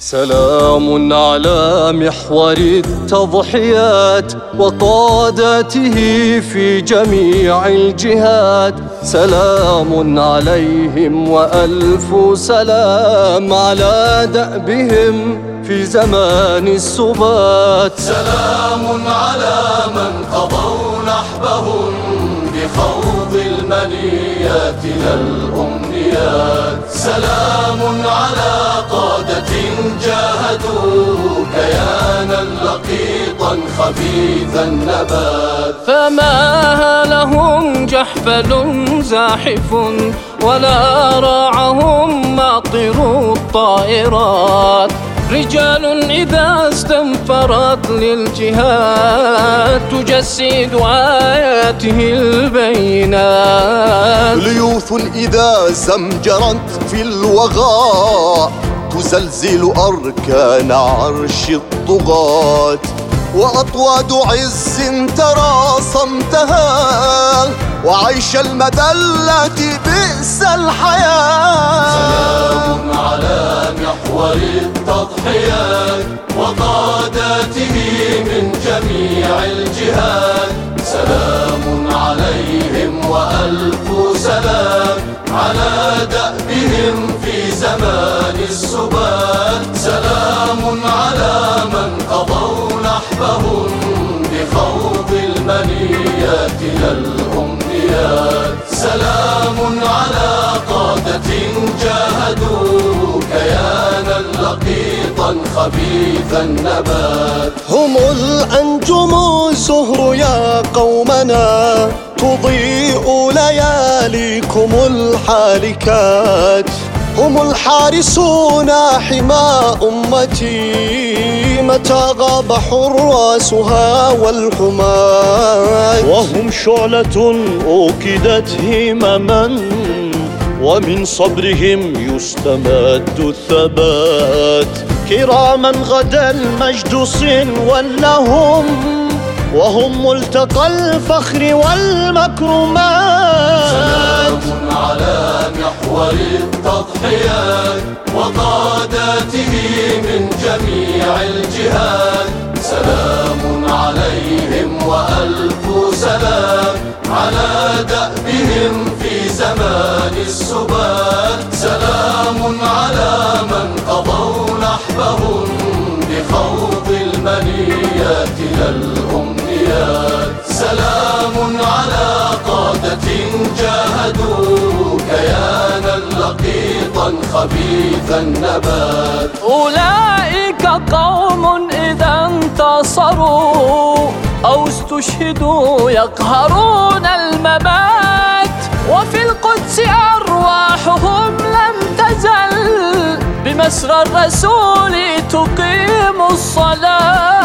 سلام على محور التضحيات وقادته في جميع الجهات، سلام عليهم وألف سلام على دأبهم في زمان السبات. سلام على من قضوا نحبهم بخوض المنيات لا الأمنيات، سلام على قادة جاهدوا كيانا لقيطا خبيث النبات. فما لهم جحفل زاحف ولا راعهم ماطر الطائرات، رجال إذا استنفرت للجهاد تجسد آياته البينات. ليوث إذا زمجرت في الوغى تزلزل أركان عرش الطغاة، وأطواد عز ترى صمتها وعيش المذلة بئس الحياة. سلام على محور التضحيات وقاداته من جميع الجهات، سلام عليهم وألف سلام على دأبهم في زمان السبات. سلام على من قضوا نحبهم بخوض المنيات لا الأمنيات، سلام على قادة جاهدوا كيانا لقيطا خبيث النبات. هم الأنجم الزهر يا قومنا تضيء لياليكم الحالكات، هم الحارسون حمى أمتي متى غاب حراسها والحماة، وهم شعلة أوكدت همما ومن صبرهم يستمد الثبات، كراما غدا المجد صنوا لهم وهم ملتقى الفخر والمكرمات. سلام على محور التضحيات وقاداته من جميع الجهات، سلام عليهم وألف سلام على دأبهم في زمان السبات. سلام على من قضوا نحبهم بخوض المنيات لا الأمنيات، سلام على قادة جاهدوا كيانا لقيطا خبيث النبات. أولئك قوم إذا انتصروا أو استشهدوا يقهرون الممات، وفي القدس أرواحهم لم تزل بمسرى الرسول تقيم الصلاة.